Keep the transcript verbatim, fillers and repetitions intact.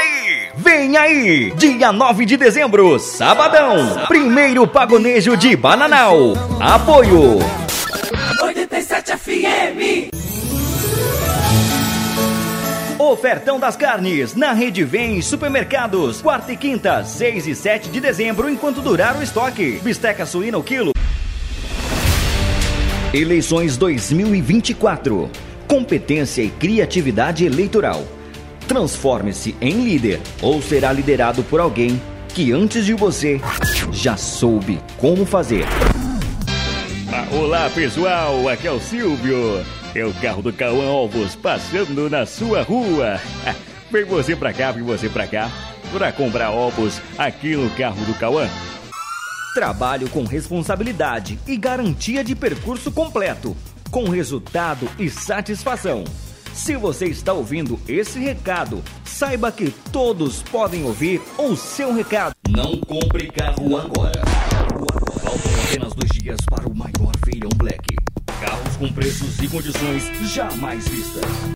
aí, vem aí, dia nove de dezembro, sabadão, primeiro pagonejo de Bananal. Apoio oitenta e sete F M. Ofertão das carnes na Rede Vem Supermercados. Quarta e quinta, seis e sete de dezembro, enquanto durar o estoque. Bisteca suína o quilo. Eleições dois mil e vinte e quatro. Competência e criatividade eleitoral. Transforme-se em líder ou será liderado por alguém que antes de você já soube como fazer. Ah, olá pessoal, aqui é o Silvio. É o carro do Cauã Ovos passando na sua rua. Vem você pra cá, vem você pra cá, pra comprar ovos aqui no carro do Cauã. Trabalho com responsabilidade e garantia de percurso completo, com resultado e satisfação. Se você está ouvindo esse recado, saiba que todos podem ouvir o seu recado. Não compre carro agora. Faltam apenas dois dias para o maior feirão Black. Carros com preços e condições jamais vistas.